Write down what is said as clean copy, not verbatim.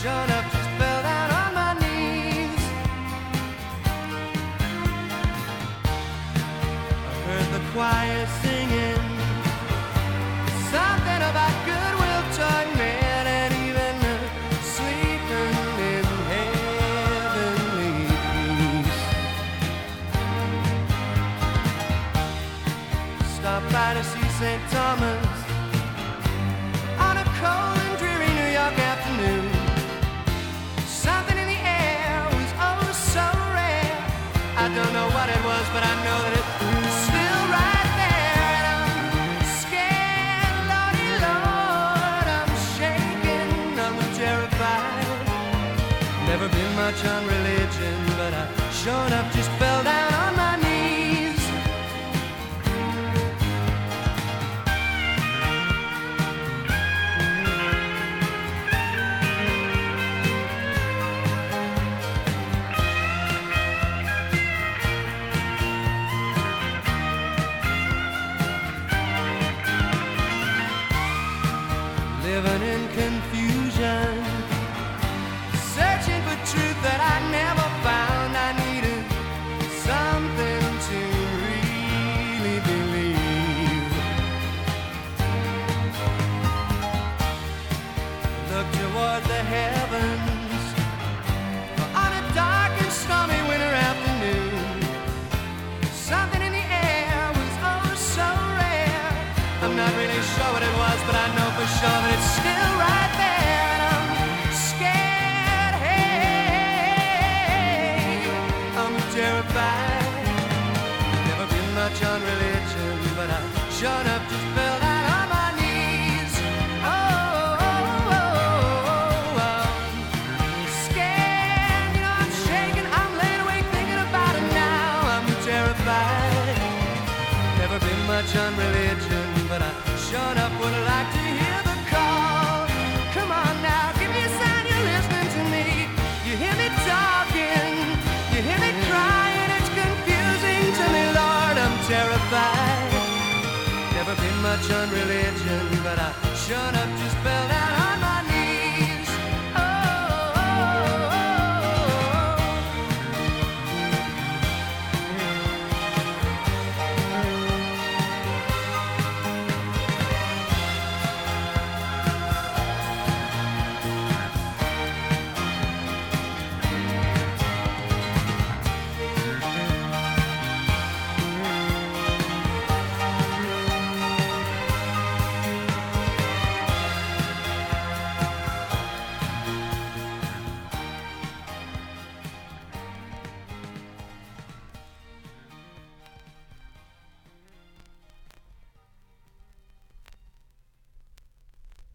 sure enough just fell down on my knees. I heard the choir singing something about goodwill toward men and even sleeping in heavenly peace. Stopped by to see St. Thomas on a cold and dreary New York afternoon. Something in the air was oh so rare. I don't know what it was, but I know that it was still right there. And I'm scared, Lordy Lord, I'm shaking, I'm terrified. Never been much on religion, but I sure enough just fell down on my knees. Living in confusion, searching for truth that I never found. I needed something to really believe. Look toward the heavens on a dark and stormy winter afternoon. Something in the air was oh so rare. I'm not really sure what it was, but I know for sure that it's still right there. And I'm scared, hey, I'm terrified. Never been much on religion, but I sure enough just fell down on my knees. I'm scared, you know, I'm shaking, I'm laying awake thinking about it now. I'm terrified. Never been much on religion, but I sure enough would like to hear the call. Come on now, give me a sign you're listening to me. You hear me talking, you hear me crying. It's confusing to me, Lord, I'm terrified. Never been much on religion, but I sure enough just